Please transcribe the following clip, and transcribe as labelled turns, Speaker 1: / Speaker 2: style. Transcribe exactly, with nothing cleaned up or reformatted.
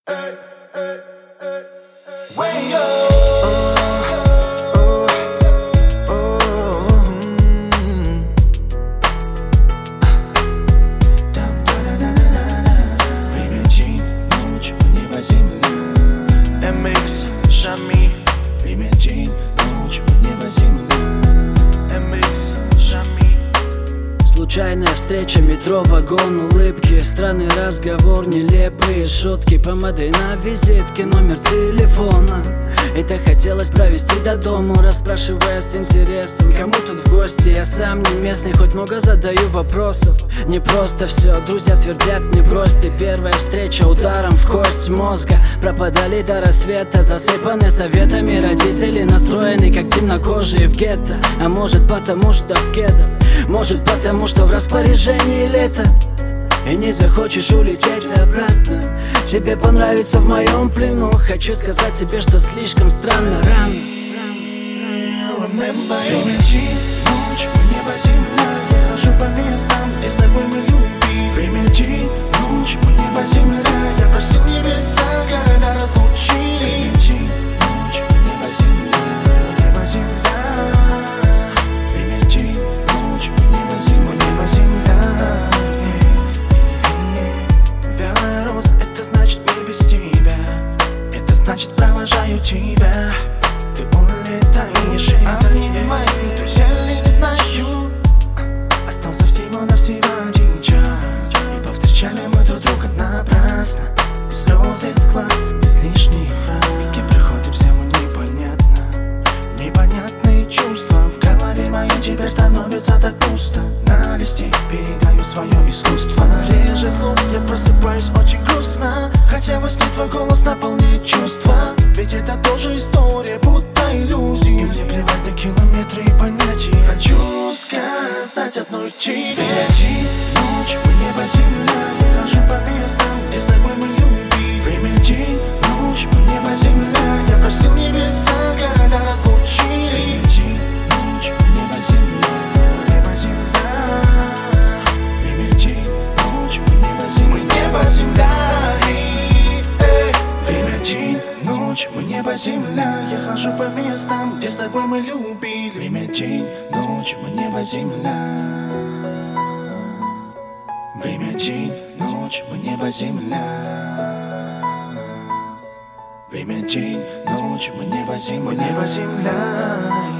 Speaker 1: эм икс, Шами.
Speaker 2: Время, день, ночь, мы небо, земля.
Speaker 1: эм икс, Шами.
Speaker 3: Случайная встреча, метро, вагон, улыбки, странный разговор, нелепые шутки, помадой на визитке, номер телефона. И так хотелось провести до дому, расспрашивая с интересом, кому тут в гости. Я сам не местный, хоть много задаю вопросов. Не просто все, друзья твердят, не брось ты. Первая встреча ударом в кость мозга. Пропадали до рассвета, засыпаны советами родителей, настроены как темнокожие в гетто. А может потому что в кедах, может потому что в распоряжении лето. И не захочешь улететь обратно, тебе понравится в моем плену. Хочу сказать тебе, что слишком странно рано.
Speaker 2: Время, день, ночь, мы небо, земля. Я хожу по местам, где с тобой мы любим. Время, день, ночь, мы небо, земля. Я простил небеса, города разлучили. Время, день, ночь, мы небо, земля. Небо, земля. Время, день, ночь, мы небо, земля. Небо, земля. Вялая роза, это значит мир без тебя. Это значит провожаю тебя. Ты улетаешь, а мне мои друзья ли не знаю. Остался всего-навсего один час, и повстречали мы друг друга напрасно. Слезы из глаз, без лишних фраз. Где приходимся мы непонятно. Непонятные чувства в голове моей теперь становится так пусто. На листе передаю свое искусство. Реже слов, я просыпаюсь очень грустно, хотя во сне твой голос наполняет чувства. Ведь это тоже история, будто иллюзии. Мне плевать на километры и понятия. Хочу сказать одной тебе. Время, ночь, мы небо, земля. Я хожу по местам, где с тобой мы любим. Время, день, ночь, мы небо, земля. Я простил небеса, города разлучили. Время, день, ночь, мы небо, земля. Небо, земля. Время, день, ночь, мы небо, земля. Мы небо, земля. Время, день, ночь, мы небо, земля. Я хожу по местам, где с тобой мы любили. Время, день, ночь, мы небо, земля. Время, день, ночь, мы небо, земля. Время, день, ночь, мы небо, земля. Небо, земля.